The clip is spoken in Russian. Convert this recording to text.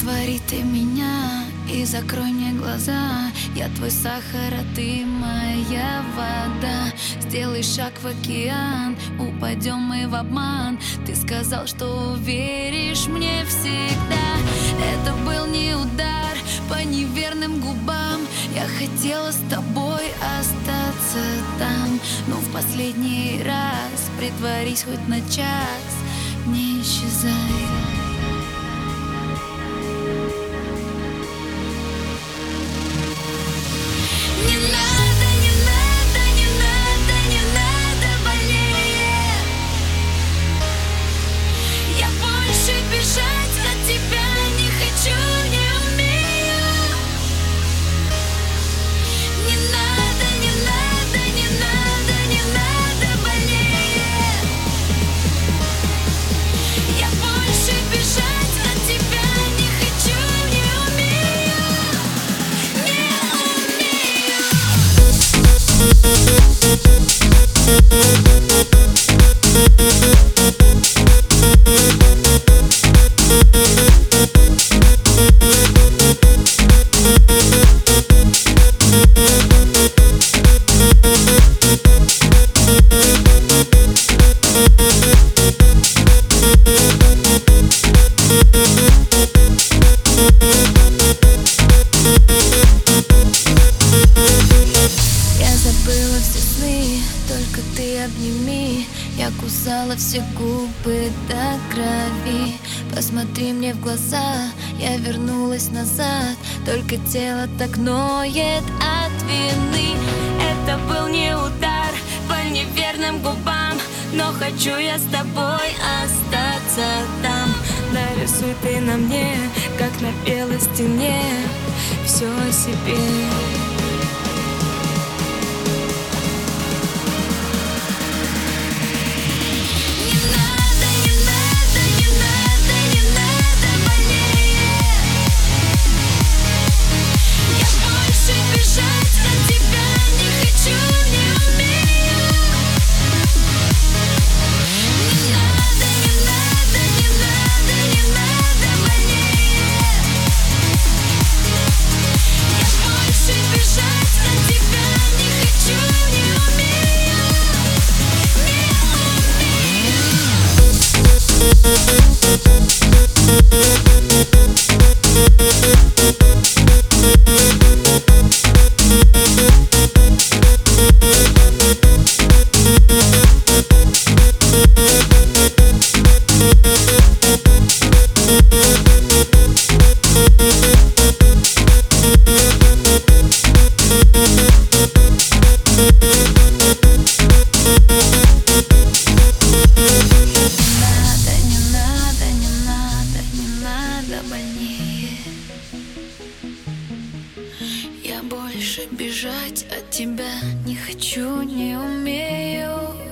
Раствори ты меня и закрой мне глаза. Я твой сахар, а ты моя вода. Сделай шаг в океан, упадем мы в обман. Ты сказал, что веришь мне всегда. Это был не удар по неверным губам. Я хотела с тобой остаться там, но в последний раз притворись хоть на час, не исчезай. Только ты обними. Я кусала все губы до крови. Посмотри мне в глаза, я вернулась назад. Только тело так ноет от вины. Это был не удар по неверным губам, но хочу я с тобой остаться там. Нарисуй ты на мне, как на белой стене, все о себе. Я больше бежать от тебя не хочу, не умею.